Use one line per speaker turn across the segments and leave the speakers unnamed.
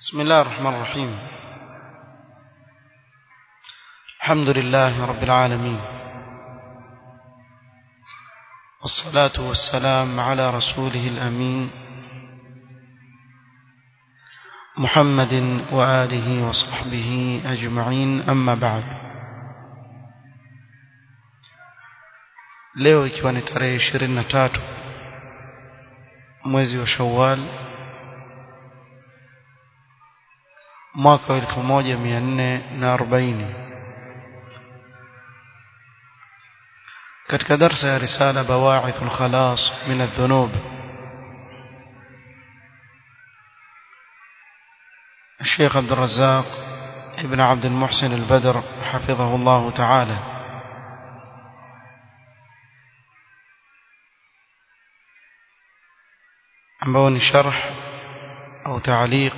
بسم الله الرحمن الرحيم. الحمد لله رب العالمين، والصلاة والسلام على رسوله الأمين محمد وآله وصحبه أجمعين، أما بعد. leo ikiwa ni tarehe 23 mwezi wa Shawwal mwaka 1440, katika darasa ya risala Bawa'ith al-Khalas min adh-Dhunub الشيخ عبد الرزاق ابن عبد المحسن البدر حفظه الله تعالى، ambao ni sharh au ta'liq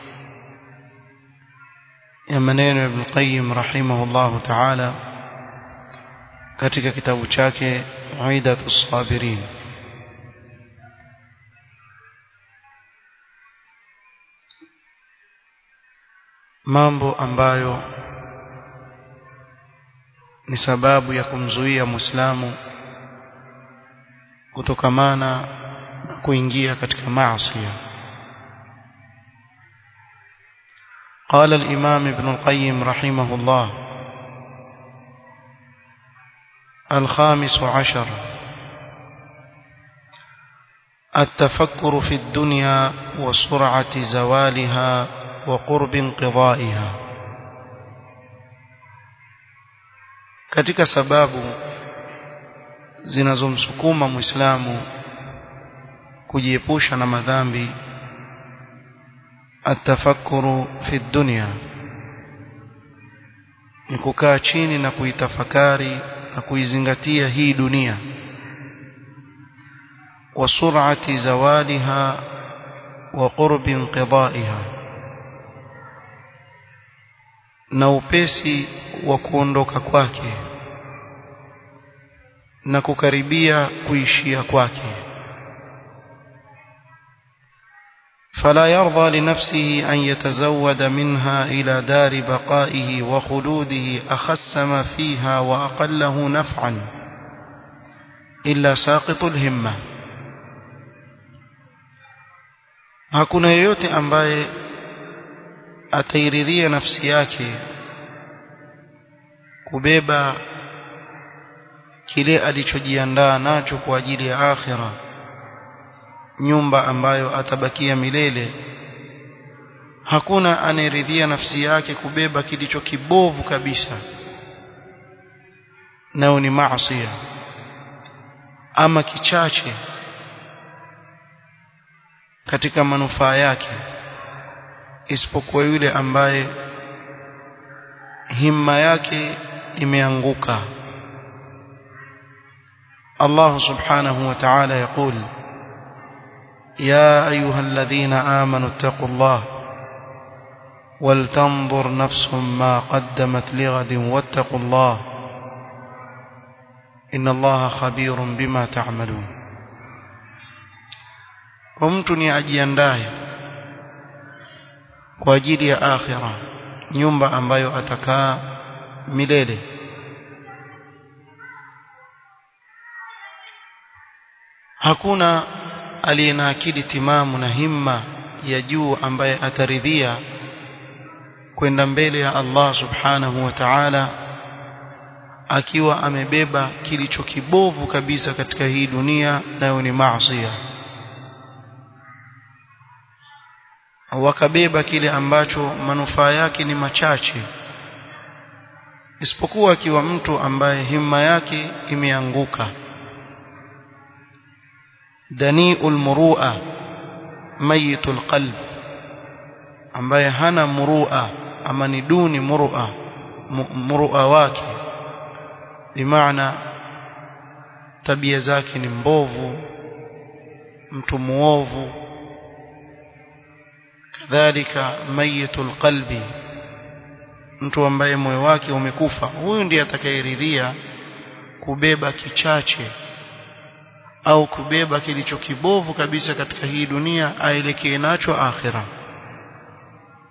ya maneno Ibn Qayyim rahimahullah ta'ala katika kitabu chake Aidatus Sabirin. Mambo ambayo ni sababu ya kumzuia Muislamu kutokamana kuingia katika maasi. قال الإمام ابن القيم رحمه الله: 15 التفكر في الدنيا وسرعة زوالها وقرب انقضائها. katika sababu zinazomsukuma Muislamu kujiepusha na madhambi, atafakuru fi dunya, ni kukaa chini na kuitafakari na kuizingatia hii dunia, wa sur'ati zawaliha wa qurbi inqidaiha, na upesi wa kuondoka kwake na kukaribia kuishia kwake. فلا يرضى لنفسه أن يتزود منها إلى دار بقائه وخلوده أخس ما فيها وأقله نفعا إلا ساقط الهمة. hakuna yeyote ambaye atairidhia nafsi yake kubeba kile alichojiandaa nacho kwa ajili ya akhira, nyumba ambayo atabakia milele. Hakuna anayeridhia nafsi yake kubeba kilicho kibovu kabisa, nao ni maasi ama kichache katika manufaa yake, isipokuwa yule ambaye himma yake imeanguka. Allah subhanahu wa ta'ala يقول: يا أيها الذين آمنوا اتقوا الله ولتنظر نفس ما قدمت لغد واتقوا الله إن الله خبير بما تعملون. ومtu ni ajiandae kwa ajili ya akhira, nyumba ambayo atakaa milele. Hakuna aliye na akili timamu na himma ya juu ambaye ataridhia kwenda mbele ya Allah subhanahu wa ta'ala akiwa amebeba kilicho kibovu kabisa katika hii dunia, nayo ni maasi, au akabeba kile ambacho manufaa yake ni machache, isipokuwa akiwa mtu ambaye himma yake imeanguka. dani'ul muru'a mayitul qalb, ambaye hana muru'a ama ni duni muru'a wake, bimaana tabia zake ni mbovu, mtu muovu. kadhalika mayitul qalbi, mtu ambaye moyo wake umekufa. Huyu ndiye atakayeridhia kubeba kichache au kubeba kilicho kibovu kabisa katika hii dunia aelekee nacho akhira.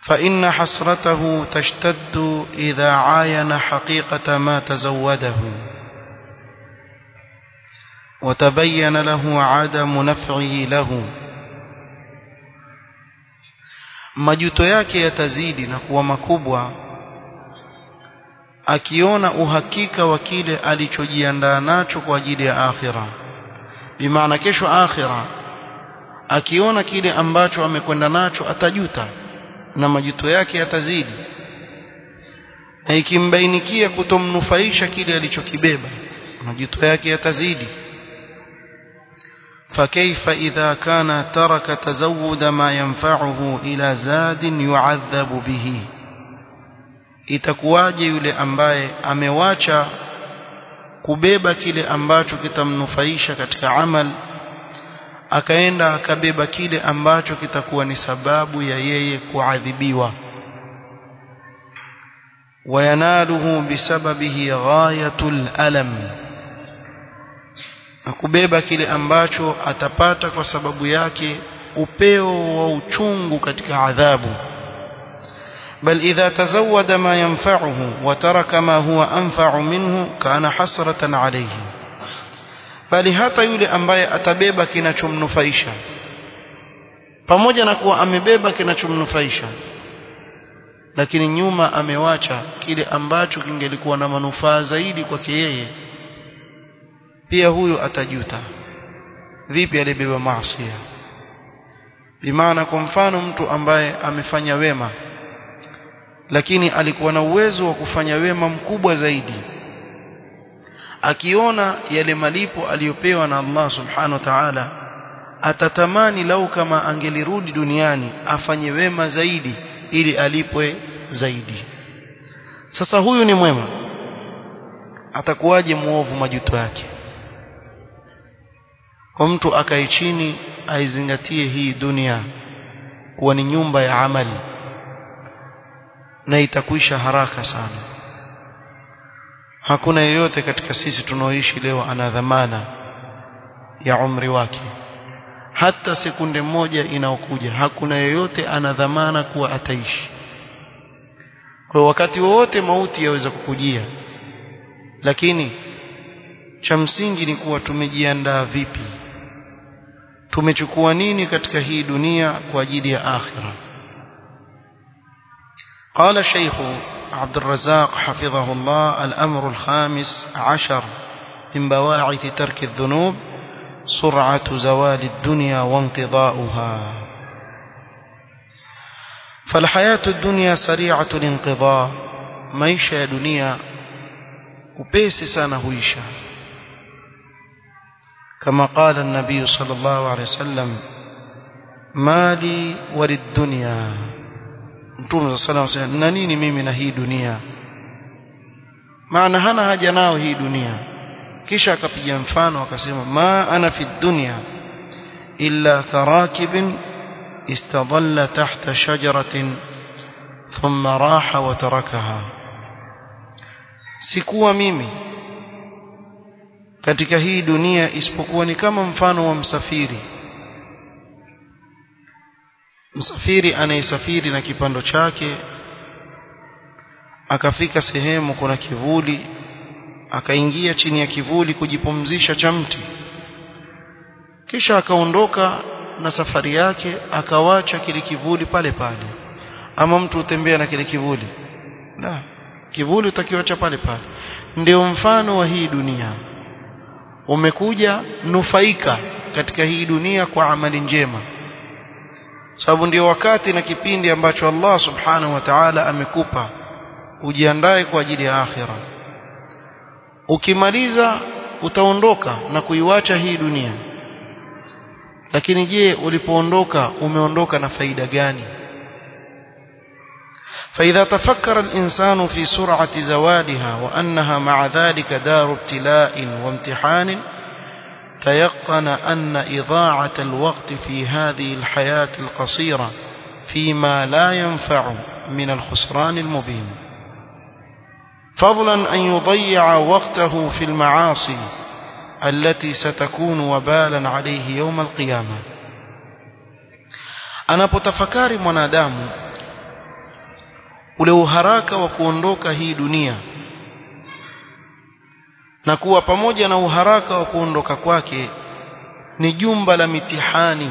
فإن حسرته تشتد إذا عاين حقيقة ما تزوده وتبين له عدم نفعه له. majuto yake yatazidi na kuwa makubwa akiona uhakika wa kile alichojiandaa nacho kwa ajili ya akhira. Bimaana kesho akhira akiona kile ambacho amekwenda nacho atajuta na majuto yake yatazidi, na ikimbainikia kutomnufaisha kile alichokibeba majuto yake yatazidi. فكيف إذا كان ترك تزود ما ينفعه إلى زاد يعذب به. itakuwaje yule ambaye amewacha kubeba kile ambacho kitamnufaisha katika amal, akaenda akabeba kile ambacho kitakuwa ni sababu ya yeye kuadhibiwa. wayanaluhu bisababihi ghayatul alam, na kubeba kile ambacho atapata kwa sababu yake upeo wa uchungu katika adhabu. bal idha tazawwada ma yanfa'uhu wa taraka ma huwa anfa'u minhu kana hasratan alayhi. bali hata yule ambaye atabeba kinachomnufaisha, pamoja na kuwa amebeba kinachomnufaisha, lakini nyuma amewacha kile ambacho kingelikuwa na manufaa zaidi kwake yeye, pia huyo atajuta. Vipi alibeba maasi? Bimaana kwa mfano mtu ambaye amefanya wema lakini alikuwa na uwezo wa kufanya wema mkubwa zaidi, akiona yale malipo aliyopewa na Allah subhanahu wa ta'ala, atatamani lau kama angelirudi duniani afanye wema zaidi ili alipwe zaidi. Sasa huyu ni mwema, atakuwaje muovu majuto yake? Kwa mtu akae chini aizingatie hii dunia kuwa ni nyumba ya amali na itakwisha haraka sana. Hakuna yeyote katika sisi tunaoishi leo ana dhamana ya umri wake, hata sekunde moja inaokuja hakuna yeyote ana dhamana kuwa ataishi. Kwa wakati wowote mauti yaweza kukujia, lakini cha msingi ni kuwa tumejiandaa vipi, tumechukua nini katika hii dunia kwa ajili ya akhira. قال الشيخ عبد الرزاق حفظه الله: الأمر الخامس عشر من بواعث ترك الذنوب سرعة زوال الدنيا وانقضاؤها. فالحياة الدنيا سريعة الانقضاء. maisha ya dunia upesi sana huisha. كما قال النبي صلى الله عليه وسلم: ما لي وللدنيا. Mtume صلى الله عليه وسلم: na nini mimi na hii dunia? Maana hana haja nao hii dunia. Kisha akapiga mfano akasema: ma ana fi dunya illa karakibin istadalla tahta shajaratin thumma raha wa tarakaha. sikuwa mimi katika hii dunia isipokuwa ni kama mfano wa msafiri. Msafiri anayesafiri na kipando chake, akafika sehemu kuna kivuli, akaingia chini ya kivuli kujipumzisha cha mti, kisha akaondoka na safari yake, akawacha kile kivuli pale pale. Ama mtu utembea na kile kivuli? La, kivuli utakiwacha pale pale. Ndio mfano wa hii dunia. Umekuja nufaika katika hii dunia kwa amali njema, sababu ndio wakati na kipindi ambacho Allah subhanahu wa ta'ala amekupa ujiandae kwa ajili ya akhira. Ukimaliza utaondoka na kuiwacha hii dunia, lakini je, ulipoondoka umeondoka na faida gani? فإذا تفكر الإنسان في سرعة زوالها وأنها مع ذلك دار ابتلاء وامتحان تيقن أن إضاعة الوقت في هذه الحياة القصيرة فيما لا ينفع من الخسران المبين، فضلا أن يضيع وقته في المعاصي التي ستكون وبالا عليه يوم القيامة. Anapotafakari mwanadamu ule uharaka wa kuondoka hii dunia, na kuwa pamoja na uharaka wa kuondoka kwake ni jumba la mitihani,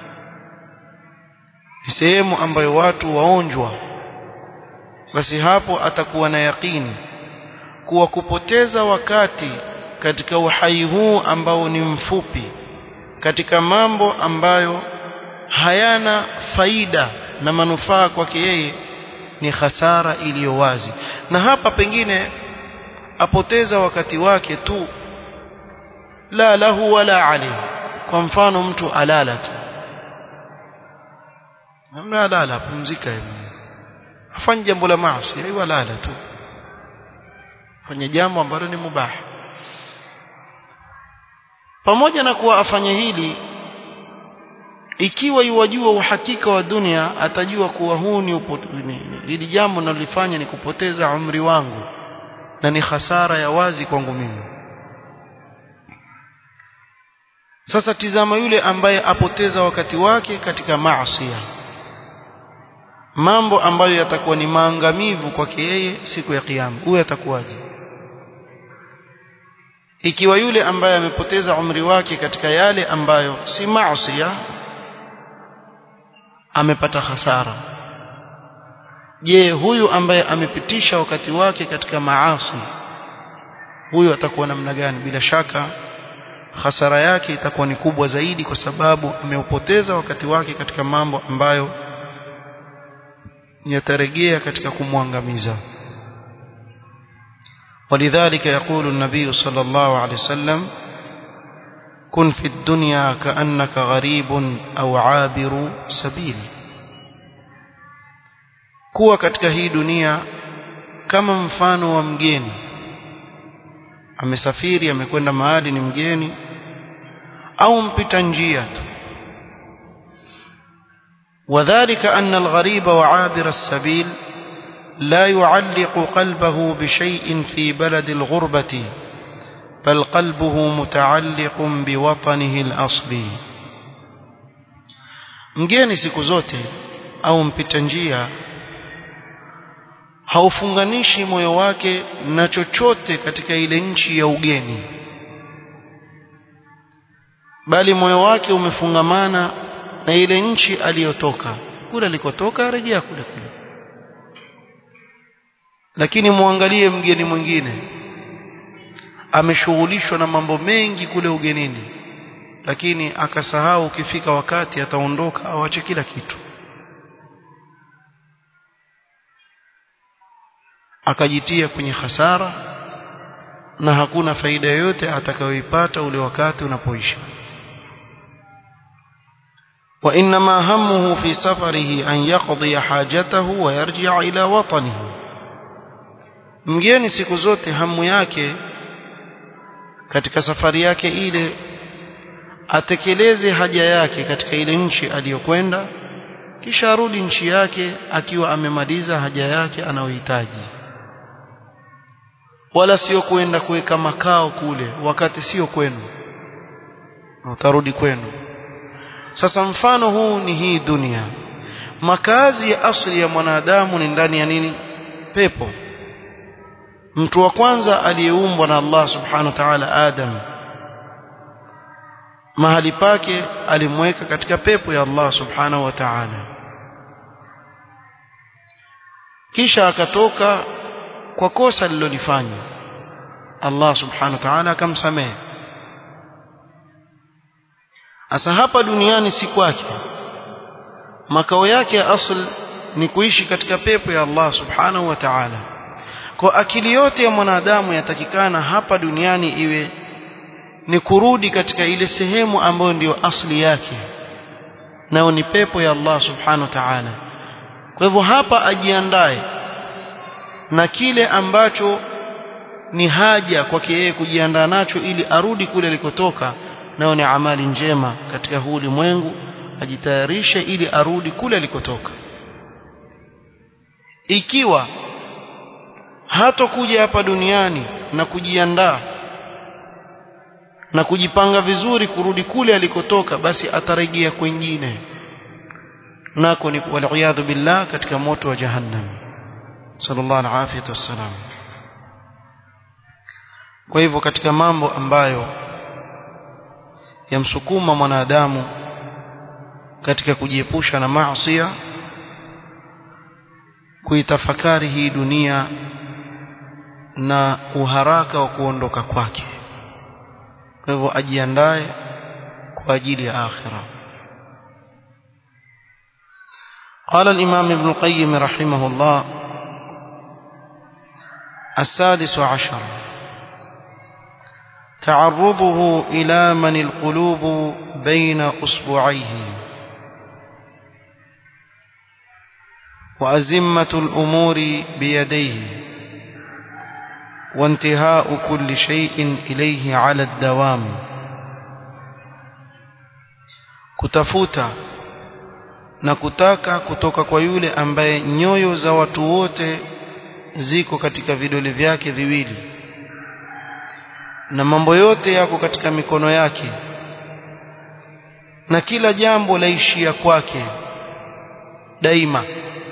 ni sehemu ambayo watu waonjwa. Basi hapo atakuwa na yakini kuwa kupoteza wakati katika uhai huu ambao ni mfupi, katika mambo ambayo hayana faida na manufaa kwake yeye, ni hasara iliyo wazi. Na hapa pengine apoteza wakati wake tu, la lahu wala alayhi. Kwa mfano mtu alala tu, hamna, alala pumzika hivi, afanye jambo la maasi, hiyo alala tu, fanye jambo ambalo ni mubah. Pamoja na kuwa afanye hili, ikiwa yuwajua uhakika wa dunia, atajua kuwa huu ni hili jambo nalifanya ni kupoteza umri wangu na ni hasara ya wazi kwangu mimi. Sasa tizama yule ambaye apoteza wakati wake katika maasi, mambo ambayo yatakuwa ni maangamivu kwake yeye siku ya kiyama, huyo atakuwaje? Ikiwa yule ambaye amepoteza umri wake katika yale ambayo si maasi amepata hasara, je, huyu ambaye amepitisha wakati wake katika maasi, huyu atakuwa namna gani? Bila shaka hasara yake itakuwa ni kubwa zaidi, kwa sababu ameupoteza wakati wake katika mambo ambayo yatarejea katika kumwangamiza. ولذلك يقول النبي صلى الله عليه وسلم: كن في الدنيا كأنك غريب أو عابر سبيل. kuwa katika hii dunia kama mfano wa mgeni, amesafiri, amekwenda mahali, ni mgeni au mpita njia tu. وذلك أن الغريب وعابر السبيل لا يعلق قلبه بشيء في بلد الغربة، بل قلبه متعلق بوطنه الأصلي. mgeni siku zote au mpita njia haufunganishi moyo wake na chochote katika ile nchi ya ugeni, bali moyo wake umefungamana na ile nchi aliyotoka. Kule alikotoka arejea kule kule. Lakini muangalie mgeni mwingine, ameshughulishwa na mambo mengi kule ugenini, lakini akasahau ukifika wakati ataondoka, awache kila kitu, akajitia kwenye hasara na hakuna faida yoyote atakayoipata ule wakati unapoisha. وإنما همه في سفره أن يقضي حاجته ويرجع إلى وطنه. mgeni siku zote hamu yake katika safari yake ile atekeleze haja yake katika ile nchi aliyokwenda, kisha arudi nchi yake akiwa amemaliza haja yake anayohitaji, wala sio kwenda kuweka makao kule wakati sio kwenu, utarudi kwenu. Sasa mfano huu ni hii dunia. Makazi ya asili ya mwanadamu ni ndani ya nini? Pepo. Mtu wa kwanza aliyeumbwa na Allah subhanahu wa ta'ala, Adam, mahali pake alimweka katika pepo ya Allah subhanahu wa ta'ala, kisha akatoka kwa kosa alilolifanya, Allah subhanahu wa ta'ala akamsamehe. Asa hapa duniani si kwake, makao yake ya asili ni kuishi katika pepo ya Allah subhanahu wa ta'ala. Kwa akili yote ya mwanadamu yatakikana hapa duniani iwe ni kurudi katika ile sehemu ambayo ndiyo asili yake, nao ni pepo ya Allah subhanahu wa ta'ala. Kwa hivyo hapa ajiandae na kile ambacho ni haja kwake yeye kujiandaa nacho ili arudi kule alikotoka, nao ni amali njema katika huu ulimwengu, ajitayarishe ili arudi kule alikotoka. Ikiwa hatakuja hapa duniani na kujiandaa na kujipanga vizuri kurudi kule alikotoka, basi atarejea kwingine, nako ni waliyadhu billah katika moto wa jahannam. sallallahu alaihi wasallam. Kwa hivyo katika mambo ambayo yamsukuma mwanadamu katika kujiepusha na maasi, kuitafakari hii dunia na uharaka wa kuondoka kwake. Kwa hivyo ajiandae kwa ajili ya akhira. قال الإمام ابن القيم رحمه الله: 16 تعرضه إلى من القلوب بين أصبعيه، وأزمة الأمور بيديه، وانتهاء كل شيء إليه على الدوام. kutafuta na kutaka kutoka kwa yule ambaye nyoyo za watu wote ziko katika vidole vyake viwili na mambo yote yako katika mikono yake na kila jambo laishia kwake daima.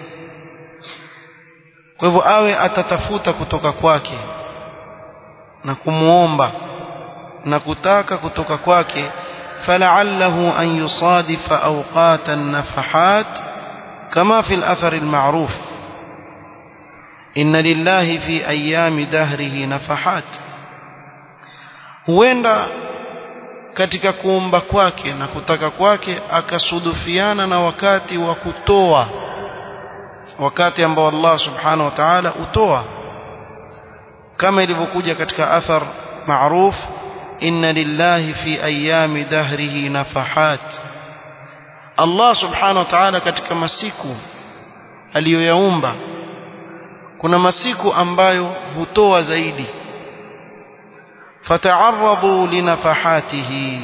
Kwa hivyo awe atatafuta kutoka kwake na kumuomba na kutaka kutoka kwake. فلعله أن يصادف أوقات النفحات كما في الأثر المعروف: إن لله في أيام دهره نفحات. huenda katika kuomba kwake na kutaka kwake akasudufiana na wakati wa kutoa, wakati ambao Allah subhanahu wa ta'ala utoa, kama ilivyokuja katika athar maruf: inna lillahi fi ayami dahrihi nafahat. Allah subhanahu wa ta'ala katika masiku aliyoyaumba kuna masiku ambayo hutoa zaidi. fata'arradu linafahatihi,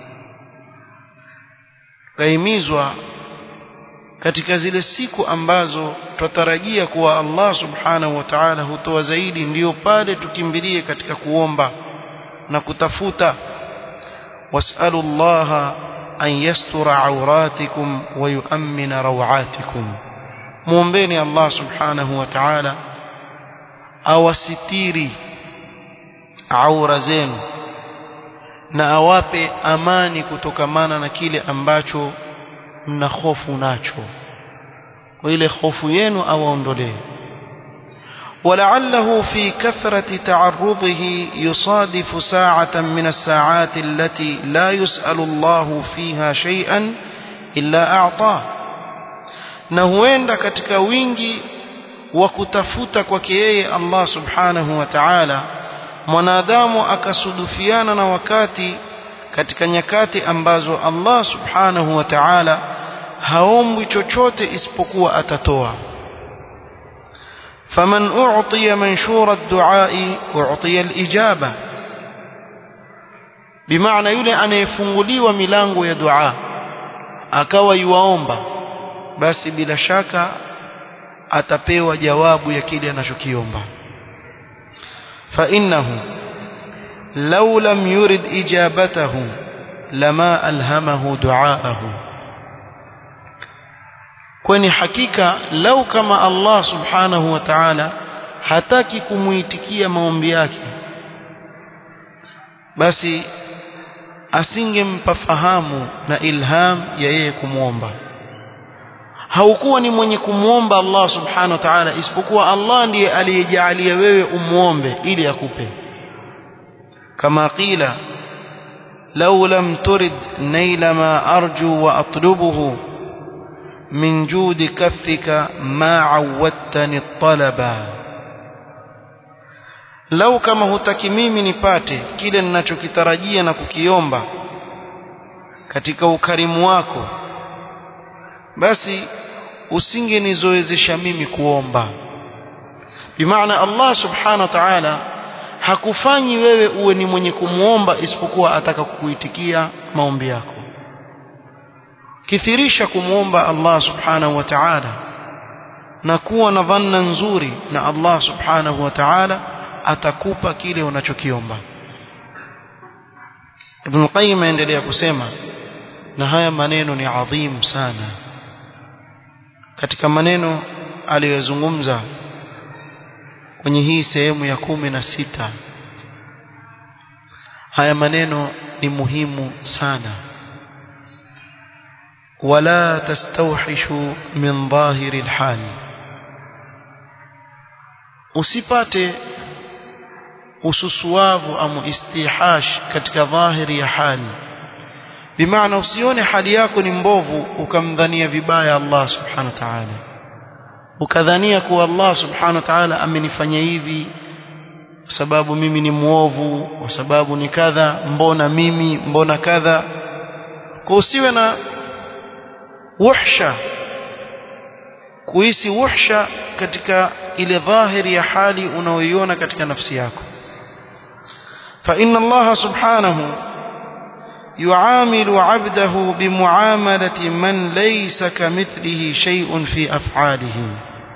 kaimizwa katika zile siku ambazo tutarajia kuwa Allah subhanahu wa ta'ala hutoa zaidi, ndio pale tukimbilie katika kuomba na kutafuta. was'alu Allah an yastura awratikum wa yu'mina rawatikum, muombeni Allah subhanahu wa ta'ala awasitiri aura zenu na awape amani kutokamana na kile ambacho mna hofu nacho, kwa ile hofu yenu awaondolee. ولعله في كثرة تعرضه يصادف ساعة من الساعات التي لا يسأل الله فيها شيئا إلا أعطاه. na huenda katika wingi wa kutafuta kwake yeye Allah subhanahu wa ta'ala mwanadamu akasudufiana na wakati katika nyakati ambazo Allah subhanahu wa ta'ala haombwi chochote isipokuwa atatoa. فمن أعطي منشور الدعاء أعطي الإجابة، بمعنى yule anayefunguliwa milango ya dua akawa yuaomba, basi bila shaka atapewa jawabu ya kile anachokiomba. فإنه لو لم يرد إجابته لما ألهمه دعاءه، kwani hakika lau kama Allah subhanahu wa ta'ala hataki kumuitikia maombi yake, basi asingempa fahamu na ilham ya yeye kumuomba. haukuwa ni mwenye kumuomba Allah subhanahu wa ta'ala isipokuwa Allah ndiye aliyejalia wewe umuombe ili akupe. kama qila law lam turid naila ma arju wa atlubuhu min judi kaffika ma awadtani talaba, lau kama hutaki mimi nipate kile ninachokitarajia na kukiomba katika ukarimu wako, basi usingenizoezesha mimi kuomba. bimaana Allah subhanahu wa ta'ala hakufanyi wewe uwe ni mwenye kumuomba isipokuwa ataka kukuitikia maombi yako. kithirisha kumuomba Allah subhanahu wa ta'ala na kuwa na dhanna nzuri na Allah subhanahu wa ta'ala atakupa kile unachokiomba. Ibn Qayyim aendelea kusema, na haya maneno ni adhim sana. katika maneno aliyozungumza kwenye hii sehemu ya 16. Haya maneno ni muhimu sana. Wala tastawhishu min dhahiri alhal, usipate ususuavu au istihash katika dhahiri ya hali, bimaana usione hali yako ni mbovu ukamdhania vibaya Allah subhanahu wa ta'ala, ukadhania kuwa Allah subhanahu wa ta'ala amenifanya hivi kwa sababu mimi ni muovu, kwa sababu ni kadha, mbona mimi, mbona kadha. Kwa usiwe na wuhsha, kuhisi wuhsha katika ile dhahiri ya hali unaoiona katika nafsi yako. Fa inna Allah subhanahu yuamilu 'abdahu bimuamalati man laysa kamithlihi shay'un fi af'alihi.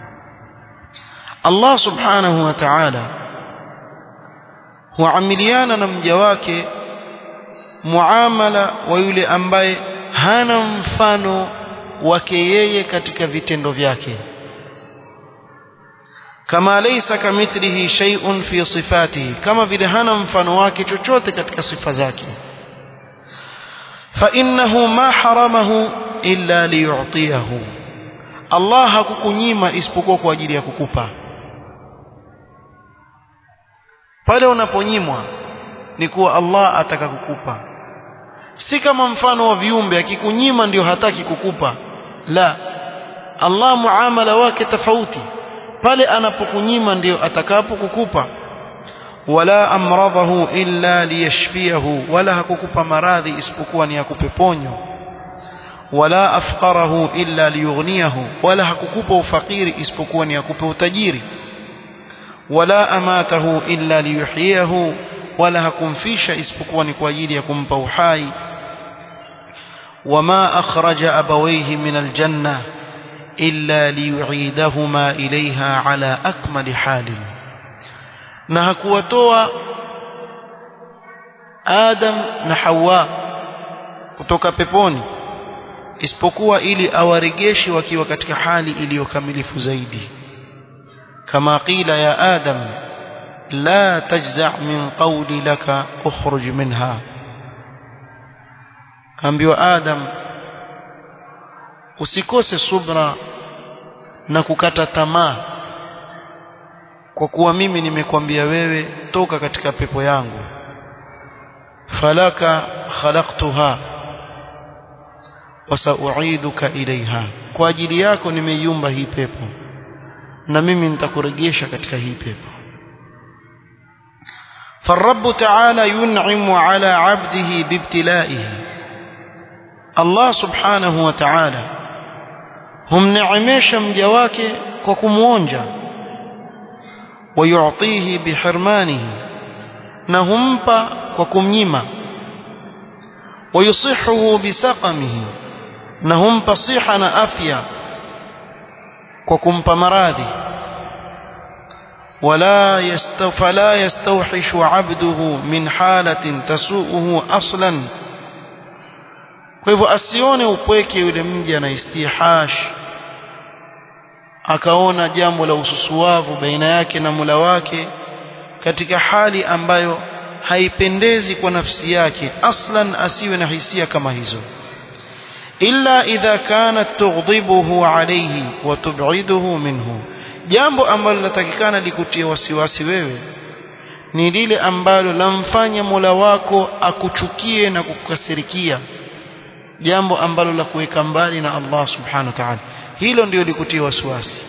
Allah subhanahu wa ta'ala huamiliana na mja wake muamala wa yule ambaye hana mfano wake yeye katika vitendo vyake, kama laysa kamithlihi shay'un fi sifatihi, kama vile hana mfano wake chochote katika sifa zake. Fa innahu ma haramahu illa liyu'tiyahu, Allah hakukunyima isipokuwa kwa ajili ya kukupa. Pale unaponyimwa ni kuwa Allah ataka kukupa, si kama mfano wa viumbe akikunyima ndio hataki kukupa. La, Allah muamala wake tofauti, pale anapokunyima ndio atakapo kukupa. Wala amradhahu illa liyashfiyahu, wala hakukupa maradhi isipokuwa ni akupe ponyo. Wala afqarahu illa liyughniyahu, wala hakukupa ufakiri isipokuwa ni akupe utajiri. Wala amatahu illa liyuhyiyahu, wala hakumfisha isipokuwa ni kwa ajili ya kumpa uhai. Wama akhraja abawayhi min aljanna illa liyu'idahuma ilayha ala akmali halin, na hakuwatoa Adam na Hawa kutoka peponi isipokuwa ili awaregeshe wakiwa katika hali iliyokamilifu zaidi. Kama qila ya Adam la tajza' min qawli laka ukhruj minha, kaambiwa Adam usikose subra na kukata tamaa kwa kuwa mimi nimekwambia wewe toka katika pepo yangu. Falaka khalaqtuha wa sa'u'iduka ilayha, kwa ajili yako nimeiumba hii pepo na mimi nitakurejesha katika hii pepo. فالرب تعالى ينعم على عبده بابتلائه، Allah subhanahu wa ta'ala humneemesha mja wake kwa kumuonja, wayu'tihi bihirmanihi, na humpa kwa kumnyima, wayusihuhu bisaqamihi, na humpa siha na afya kwa kumpa maradhi. فلا يستوحش عبده من حالة تسوءه أصلا. Kwa hivyo asione upweke yule mja na istihash akaona jambo la ususuavu baina yake na Mola wake katika hali ambayo haipendezi kwa nafsi yake. Aslan asiwe na hisia kama hizo, illa idha kanat tughdhibuhu alayhi wa tub'iduhu minhu. Jambo ambalo linatakikana likutie wasiwasi wewe ni lile ambalo lamfanya Mola wako akuchukie na kukukasirikia, jambo ambalo la kuweka mbali na Allah subhanahu wa ta'ala. Hilo ndio likutia wasiwasi.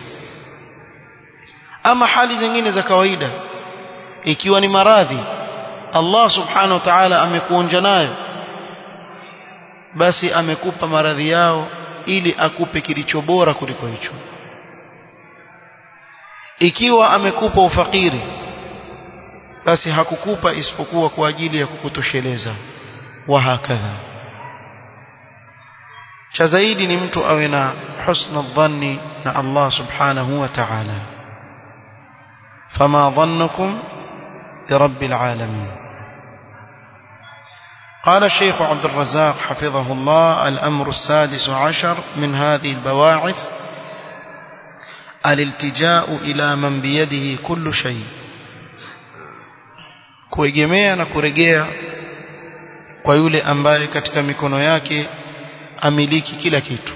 Ama hali zingine za kawaida, ikiwa ni maradhi Allah subhanahu wa ta'ala amekuonja nayo, basi amekupa maradhi yao ili akupe kilicho bora kuliko hicho. Ikiwa amekupa ufakiri, basi hakukupa isipokuwa kwa ajili ya kukutosheleza. Wa hakadha, cha zaidi ni mtu awe na husna dhanni na Allah subhanahu wa ta'ala. Fama dhannukum bi rabbil alamin. قال الشيخ عبد الرزاق حفظه الله: الأمر 16 من هذه البواعث aliltija'u ila man biyadihi kullu shay, kuegemea na kuregea kwa yule ambaye katika mikono yake amiliki kila kitu.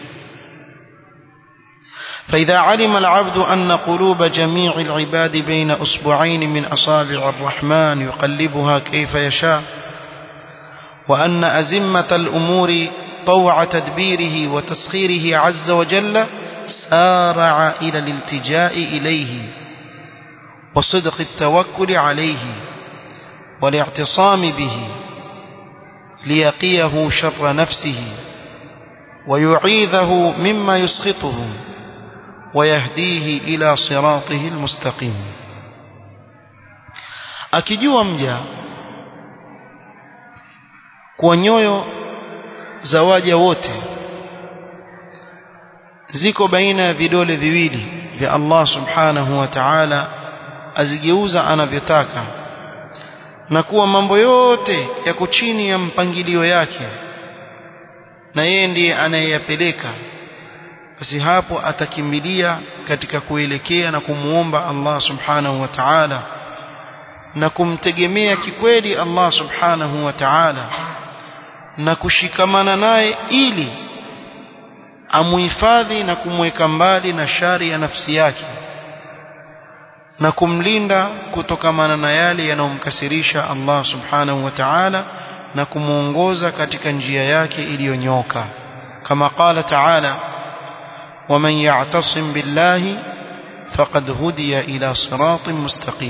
فإذا علم العبد أن قلوب جميع العباد بين أصبعين من أصابع الرحمن يقلبها كيف يشاء، وأن أزمة الأمور طوع تدبيره وتسخيره عز وجل، سارع إلى الالتجاء إليه وصدق التوكل عليه والاعتصام به ليقيه شر نفسه ويعيذه مما يسخطه ويهديه إلى صراطه المستقيم. akijua mja kwa nyoyo za waja wote ziko baina ya vidole viwili vya Allah subhanahu wa ta'ala, azigeuza anavyotaka, na kuwa mambo yote yako chini ya mpangilio yake na yeye ndiye anayeyapeleka, basi hapo atakimbilia katika kuelekea na kumuomba Allah subhanahu wa ta'ala na kumtegemea kikweli Allah subhanahu wa ta'ala na kushikamana naye ili amuhifadhi na kumweka mbali na shari ya nafsi yake na kumlinda kutokamana na yale yanayomkasirisha Allah subhanahu wa ta'ala na kumuongoza katika njia yake iliyonyoka, kama qala ta'ala ومن يعتصم بالله فقد هدي إلى صراط مستقيم.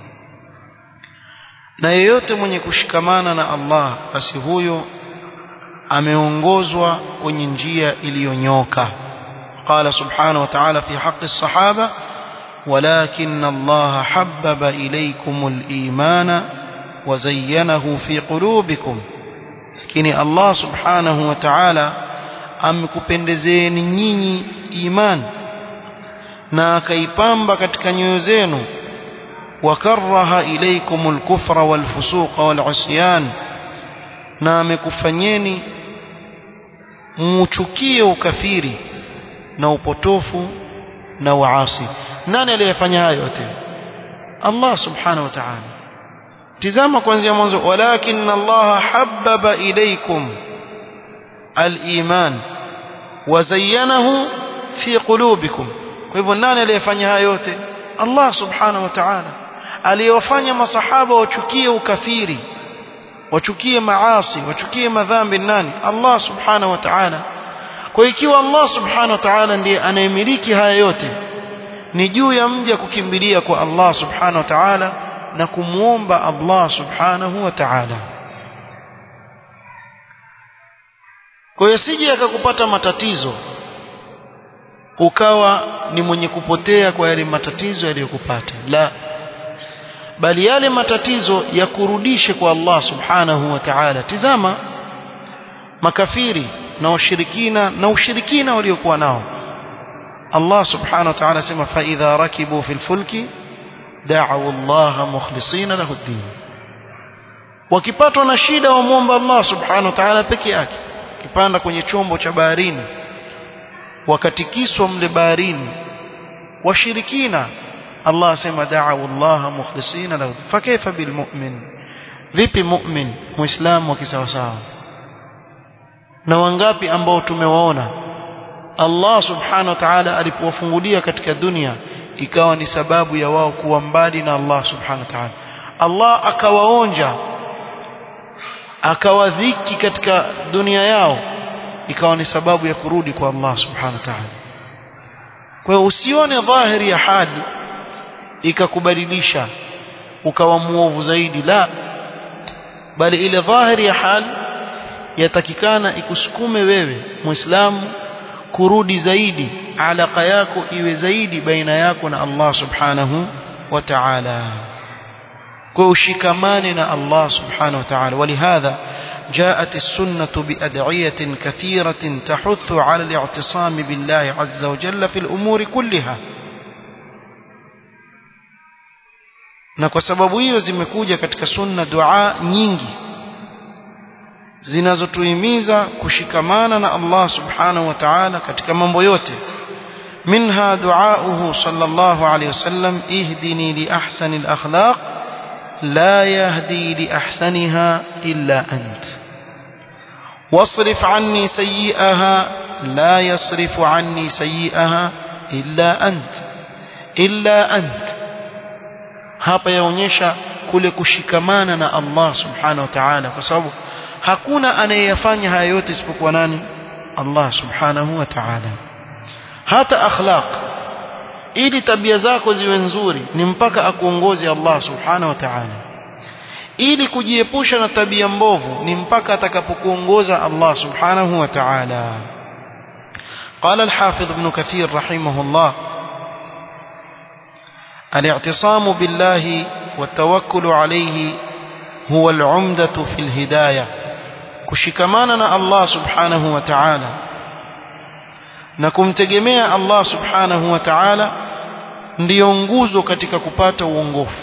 na yeyote mwenye kushikamana na Allah basi huyo ameongozwa kwenye njia iliyonyoka. قال سبحانه وتعالى في حق الصحابة ولكن الله حبب إليكم الإيمان وزينه في قلوبكم، lakini Allah subhanahu wa ta'ala amekupendezeni nyinyi imani na akaipamba katika nyoyo zenu, wakaraha ilaykumul kufra wal fusuqa wal usyan, na amekufanyeni muchukie ukafiri na upotofu na uasi. Nani aliyefanya hayo yote? Allah subhanahu wa ta'ala. Tizama kuanzia mwanzo, walakin Allah habbaba ilaykum al-iman وزينه في قلوبكم. kwa hivyo nani aliyefanya hayo yote? Allah subhanahu wa ta'ala. aliyofanya masahaba wachukie ukafiri, wachukie maasi, wachukie madhambi, nani? Allah subhanahu wa ta'ala. kwa ikiwa Allah subhanahu wa ta'ala ndiye anayemiliki haya yote, ni juu ya mja kukimbilia kwa Allah subhanahu wa ta'ala na kumuomba Allah subhanahu wa ta'ala. kwa hiyo sije akakupata matatizo ukawa ni mwenye kupotea kwa yale matatizo yaliyokupata, la, bali yale matatizo yakurudishe kwa Allah subhanahu wa ta'ala. Tizama makafiri na washirikina na ushirikina waliokuwa nao, Allah subhanahu wa ta'ala sema fa idha rakibu fil fulki da'u Allah mukhlisina lahu ad-din, wakipatwa na shida wamuomba Allah subhanahu wa ta'ala peke yake. Kipanda kwenye chombo cha baharini wakatikiswa mle baharini washirikina, Allah asema da'u Allah mukhlisina lahu, fa kaifa bil mu'min, vipi mu'min muislamu wakisawasawa? na wangapi ambao tumewaona Allah subhanahu wa ta'ala alipowafungulia katika dunia ikawa ni sababu ya wao kuwa mbali na Allah subhanahu wa ta'ala. Allah akawaonja, akawadhiki katika dunia yao, ikawa ni sababu ya kurudi kwa Allah subhanahu wa ta'ala. kwa hiyo usione dhahiri ya hali ikakubadilisha ukawa muovu zaidi, la, bali ile dhahiri ya hali yatakikana ikusukume wewe muislamu kurudi zaidi, alaka yako iwe zaidi baina yako na Allah subhanahu wa ta'ala, kwa ushikamane na Allah subhanahu wa ta'ala. ولهذا جاءت السنة بأدعية كثيرة تحث على الاعتصام بالله عز وجل في الأمور كلها. na kwa sababu hiyo zimekuja katika sunna dua nyingi zinazotuhimiza kushikamana na Allah subhanahu wa ta'ala katika mambo yote, منها دعاؤه صلى الله عليه وسلم اهدني لأحسن الأخلاق لا يهدي لأحسنها إلا أنت واصرف عني سيئها لا يصرف عني سيئها إلا أنت hapa yaonyesha kule kushikamana na Allah subhanahu wa ta'ala kwa sababu hakuna anayeyafanya haya yote isipokuwa nani? Allah subhanahu wa ta'ala. Hata akhlaq, ili tabia zako ziwe nzuri ni mpaka akuongoze Allah subhanahu wa ta'ala. Ili kujiepusha na tabia mbovu ni mpaka atakapokuongoza Allah subhanahu wa ta'ala. قال الحافظ ابن كثير رحمه الله: الاعتصام بالله والتوكل عليه هو العمدة في الهداية. كشكماننا الله سبحانه وتعالى نكمتجمع الله سبحانه وتعالى ndio nguzo katika kupata uongofu.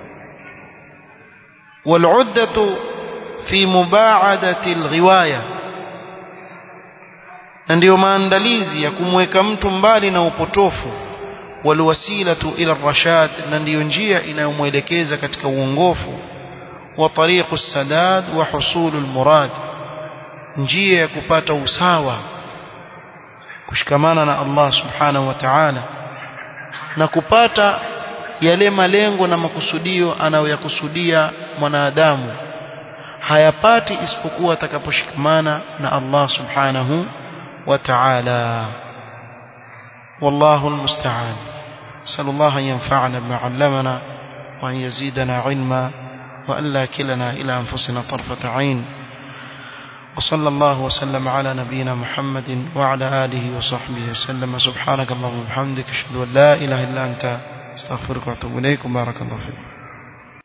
والعدة في مباعدة الغواية, ndio maandalizi ya kumweka mtu mbali na upotofu. والوسيلة إلى الرشاد, ndio njia inayomuelekeza katika uongofu. وطريق السداد وحصول المراد, njia ya kupata usawa, kushikamana na Allah subhanahu wa ta'ala na kupata yale malengo na makusudio anayoyakusudia mwanadamu, hayapati isipokuwa atakaposhikamana na Allah subhanahu wa ta'ala. والله المستعان. نسأل الله أن ينفعنا بما علمنا وأن يزيدنا علما وأن لا كلنا إلى أنفسنا طرفة عين. وصلى الله وسلم على نبينا محمد وعلى آله وصحبه وسلم. سبحانك اللهم وبحمدك أشهد أن لا إله إلا أنت أستغفرك وأتوب إليك. بارك الله فيك.